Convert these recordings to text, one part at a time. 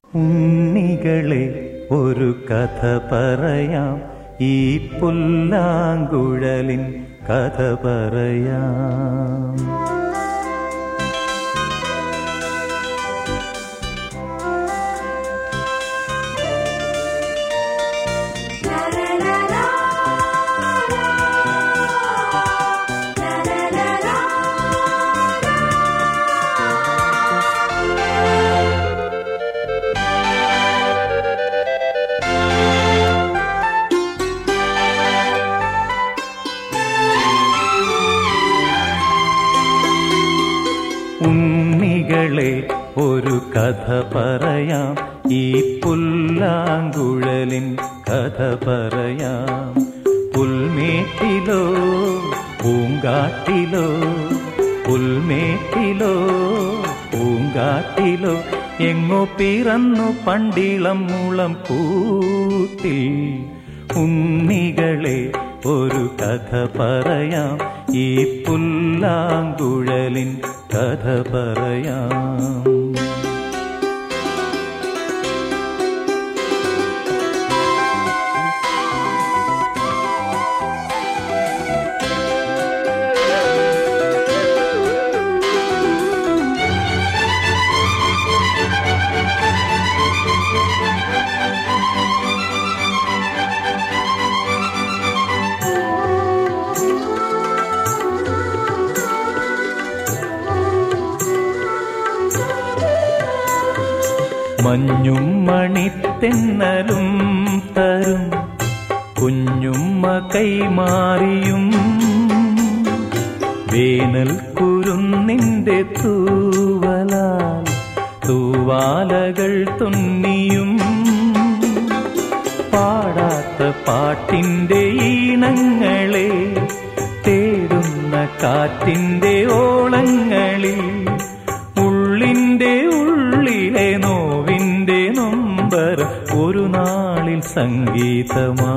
ഉണ്ണികളെ ഒരു കഥ പറയാം, ഈ പുല്ലാങ്കുഴലിൻ കഥ പറയാം. ഉണ്ണികളെ ഒരു കഥ പറയാം, ഈ പുല്ലാങ്കുഴലിൻ കഥ പറയാം. പുൽമേട്ടിലോ പൂങ്കാട്ടിലോ, പുൽമേട്ടിലോ പൂങ്കാട്ടിലോ, എങ്ങോ പിറന്നു പണ്ടിളം മുളം കൂട്ടിൽ. ഉണ്ണികളെ ഒരു കഥ പറയാം, ഈ പുല്ലാങ്കുഴലിൻ കഥ പറയാം. മഞ്ഞും മണിത്തെന്നലും തരും കുഞ്ഞുമ്മ കൈമാറിയും, വേനൽ കുരുന്നിന്റെ തൂവലാൽ തൂവാലകൾ തുന്നിയും, പാടാത്ത പാട്ടിന്റെ ഈണങ്ങളെ തേടുന്ന കാറ്റിന്റെ ഓളങ്ങളിൽ, ഉള്ളിന്റെ ഉള്ളിലെ നോവിന്റെ നൊമ്പർ ഒരു നാളിൽ സംഗീതമാ,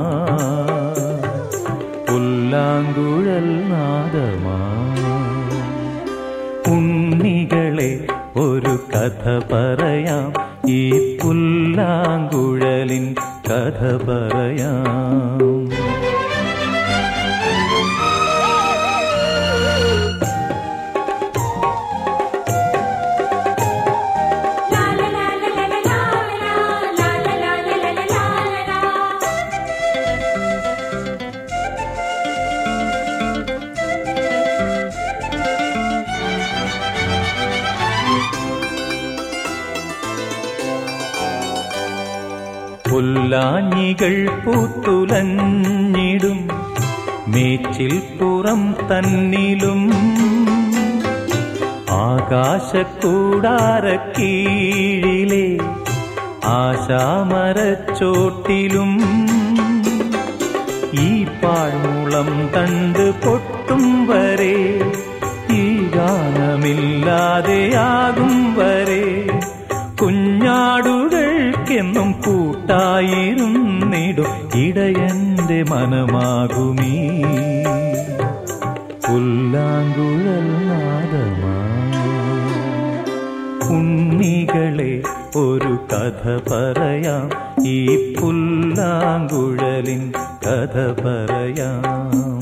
പുല്ലാങ്കുഴൽ നാദമാ. ഉണ്ണികളെ ഒരു കഥ പറയാം, ഈ പുല്ലാങ്കുഴലിൻ കഥ പറയാം. പുല്ലാഞ്ഞികൾ പൂത്തുലഞ്ഞിടും മേച്ചിൽ പുറം തന്നിലും, ആകാശക്കൂടാരക്കീഴിലെ ആശാമരച്ചോട്ടിലും, ഈ പാഴ്മുളം തണ്ട് പൊട്ടും വരെ, ഈ ഗാനമില്ലാതെയാകും വരെ, കുഞ്ഞാടുകൾക്കെന്നും കൂട്ടായിരുന്നിടും ഇടയന്റെ മനമാകുമീ പുല്ലാങ്കുഴൽ നാദമാ. ഉണ്ണികളെ ഒരു കഥ പറയാം, ഈ പുല്ലാങ്കുഴലിൻ കഥ പറയാം.